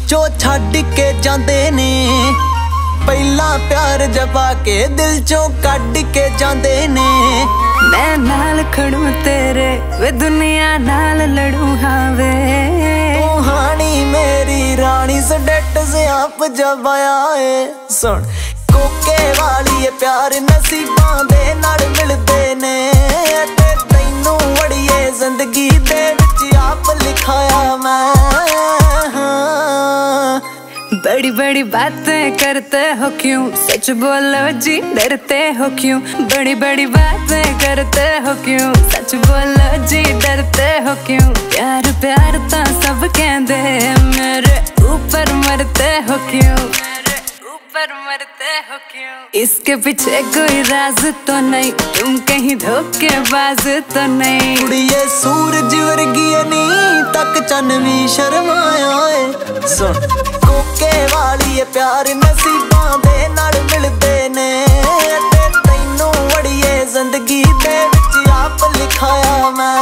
विचों छड्ड के जांदे ने, पहला प्यार जपा के दिल चों कड्ड के जांदे ने। मैं नाल खड़ूं तेरे वे दुनिया नाल लड़ूं हाँ वे, तू हानी मेरी रानी सडेट से आप जब आया है। सुन कोके वाली ये प्यार नसीबां दे नाल मिलदे ने, ते तैनू वड़िए जिंदगी दे विच आप लिखाया मैं। बड़ी बड़ी बातें करते हो क्यों, सच बोलो जी डरते हो क्यों। बड़ी बड़ी बातें करते हो क्यों, सच बोलो जी डरते हो क्यों। प्यार प्यार तो सब कहंदे, मेरे ऊपर मरते हो क्यों, ऊपर मरते हो क्यों। इसके पीछे कोई राज तो नहीं, तुम कहीं धोखेबाज तो नहीं। कुड़िए सूरज वर्गी नी तक चन भी शर्माया है। सुन कोके वाली ये प्यार नसीबां दे नाल मिलदे ने, ते तैनू वड़िए जिंदगी दे विच आप लिखाया मैं।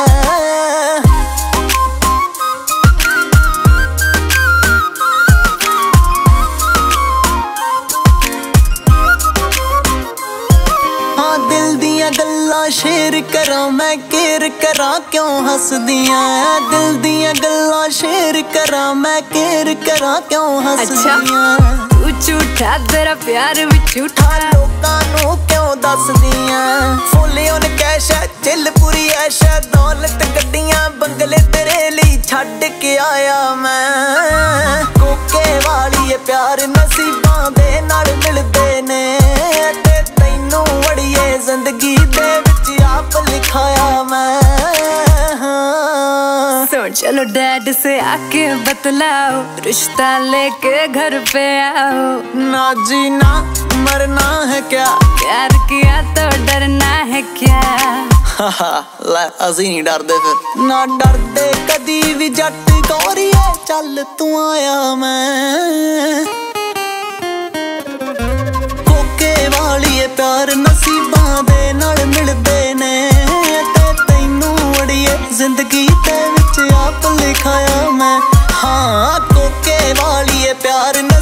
दिल दियां गल्लां शेयर करां मैं केयर करां क्यों हसदियां। दिल दियां गल्लां शेयर करां मैं केयर करां क्यों हसदियां। तू झूठा तेरा प्यार भी झूठा, लोकां नू क्यों दसदियां। फुल उन कैश चिल पूरी ऐश, दौलत गड्डियां बंगले तेरे लिए छड्ड के आया मैं। कोके वाली ये प्यार नसीबां दे नाल मिलदे ने, ते तैनू वड़िए जिंदगी दे विच आप लिखाया मैं। सुन चलो डैड से आके बतलाओ, रिश्ता लेके घर पे आओ। ना जीना मरना है क्या, प्यार किया तो डरना है क्या। ले असी नहीं डरदे फिर। ना डरदे कदी भी जट गोरिए, चल तू आया मैं। कोके वाली ये प्यार नसीबां दे नाल मिलदे ने, ते तैनू वड़िए जिंदगी दे विच आप लिखाया मैं। हाँ कोके वाली ये प्यार